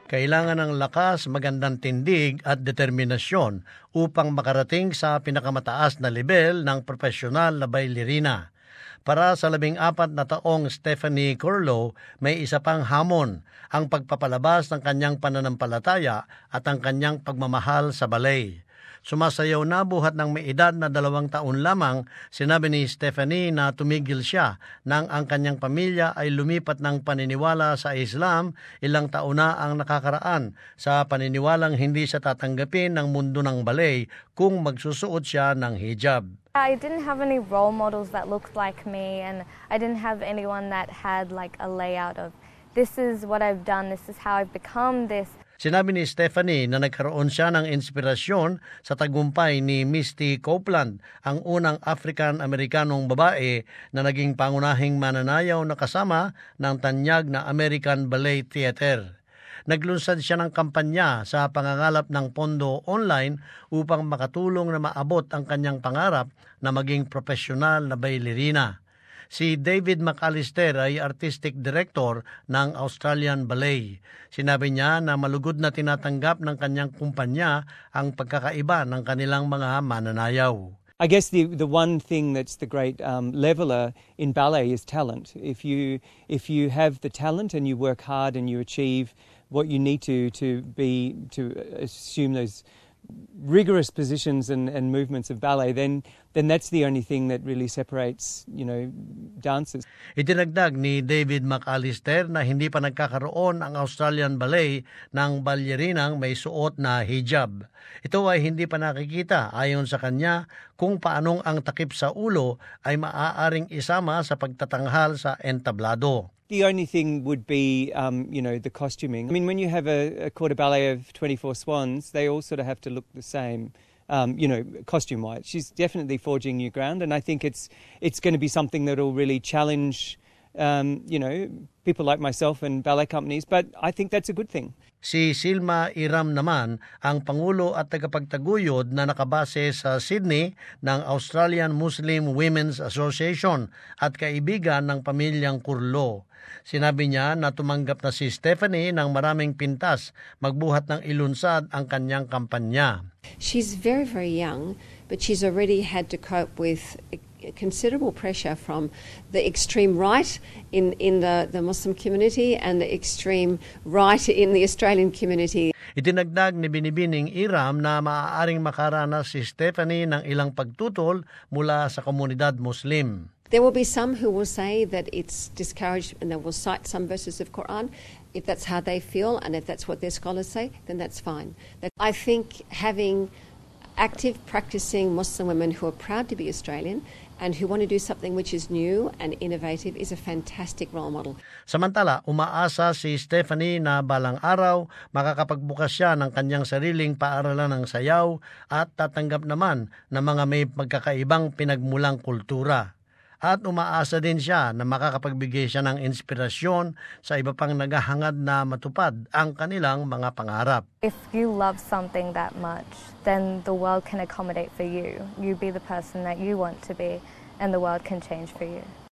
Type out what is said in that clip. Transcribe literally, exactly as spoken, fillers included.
Kailangan ng lakas, magandang tindig at determinasyon upang makarating sa pinakamataas na level ng profesional na bailarina. Para sa labing apat na taong Stephanie Corlo, may isa pang hamon, ang pagpapalabas ng kanyang pananampalataya at ang kanyang pagmamahal sa ballet. Sumasayaw na buhat ng may edad na dalawang taon lamang, sinabi ni Stephanie na tumigil siya nang ang kanyang pamilya ay lumipat ng paniniwala sa Islam. Ilang taon na ang nakakaraan sa paniniwalang hindi siya tatanggapin ng mundo ng ballet kung magsusuot siya ng hijab. I didn't have any role models that looked like me, and I didn't have anyone that had like a layout of this is what I've done, this is how I've become this. Sinabi ni Stephanie na nagkaroon siya ng inspirasyon sa tagumpay ni Misty Copeland, ang unang African-Amerikanong babae na naging pangunahing mananayaw na kasama ng tanyag na American Ballet Theater. Naglunsad siya ng kampanya sa pangangalap ng pondo online upang makatulong na maabot ang kanyang pangarap na maging profesional na bailarina. Si David McAllister ay artistic director ng Australian Ballet. Sinabi niya na malugod na tinatanggap ng kanyang kumpanya ang pagkakaiba ng kanilang mga mananayaw. I guess the the one thing that's the great um, leveler in ballet is talent. If you if you have the talent and you work hard and you achieve what you need to to be to assume those rigorous positions and, and movements of ballet, then then that's the only thing that really separates, you know, dancers. Itinagdag ni David McAllister na hindi pa nagkakaroon ang Australian Ballet ng balyerinang may suot na hijab. Ito ay hindi pa nakikita ayon sa kanya kung paanong ang takip sa ulo ay maaaring isama sa pagtatanghal sa entablado. The only thing would be, um, you know, the costuming. I mean, when you have a, a quarter ballet of twenty-four swans, they all sort of have to look the same, um, you know, costume-wise. She's definitely forging new ground, and I think it's it's going to be something that will really challenge, um, you know, people like myself and ballet companies, but I think that's a good thing. Si Silma Iram naman, ang Pangulo at tagapagtaguyod na nakabase sa Sydney ng Australian Muslim Women's Association at kaibigan ng pamilyang Curlo. Sinabi niya na tumanggap na si Stephanie ng maraming pintas magbuhat ng ilunsad ang kanyang kampanya. She's very, very young, but she's already had to cope with considerable pressure from the extreme right in, in the, the Muslim community and the extreme right in the Australian community. Itinagdag ni Binibining Iram na maaaring makaranas si Stephanie ng ilang pagtutol mula sa komunidad Muslim. There will be some who will say that it's discouraged and they will cite some verses of Quran. If that's how they feel and if that's what their scholars say, then that's fine. I think having active practicing Muslim women who are proud to be Australian and who want to do something which is new and innovative is a fantastic role model. Samantala, umaasa si Stephanie na balang araw makakapagbukas siya ng kanyang sariling paaralan ng sayaw at tatanggap naman ng mga may magkakaibang pinagmulang kultura. At umaasa din siya na makakapagbigay siya ng inspirasyon sa iba pang naghahangad na matupad ang kanilang mga pangarap. If you love something that much, then the world can accommodate for you. You be the person that you want to be, and the world can change for you.